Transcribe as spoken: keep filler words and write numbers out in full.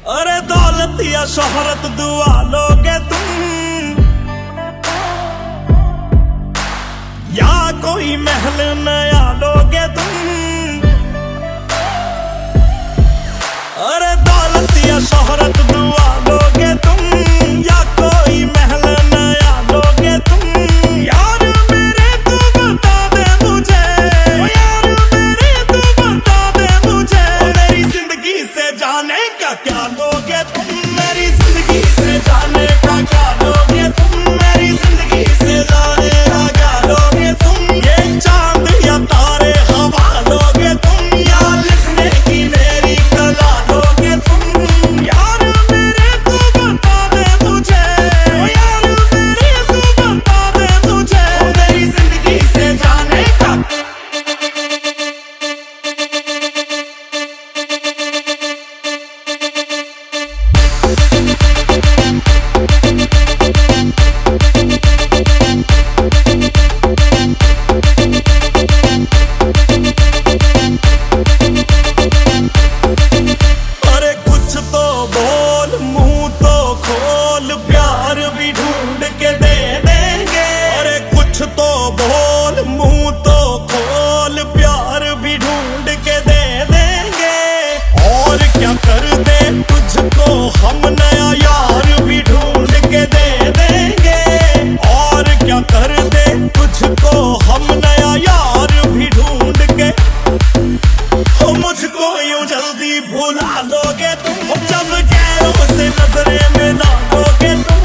अरे दौलत या शोहरत दुआ लोगे तुम, या कोई महल नया लोगे तुम। अरे दौलत या शोहरत दुआ लोगे तुम, या कोई महल नया लोगे तुम। यार मेरे तू बता दे मुझे, यार मेरे तू बता दे मुझे, मेरी जिंदगी से जाने का क्या लोगे तुम, मेरी जिंदगी से जाने का क्या लोगे तुम, मेरी जिंदगी से जाने का क्या लोगे तुम। ये चांद या तारे हवा लोगे तुम, या लिखने की मेरी कला लोगे तुम। यार मेरे तू बता दे मुझे, यार मेरे तू बता दे मुझे, मेरी जिंदगी से जाने का। अरे कुछ तो बोल, मुंह तो खोल, प्यार भी ढूंढ के दे देंगे। अरे कुछ तो बोल, मुंह तो खोल, प्यार भी ढूंढ के दे देंगे। और क्या कर दे तुझको हम, नया यार भी ढूंढ के दे देंगे। और क्या कर दे तुझको हम, नया यार भी ढूंढ के। हो मुझको यूं जल्दी भुला लोगे तुम, जब गैरों से नजरें मिला लोगे तुम।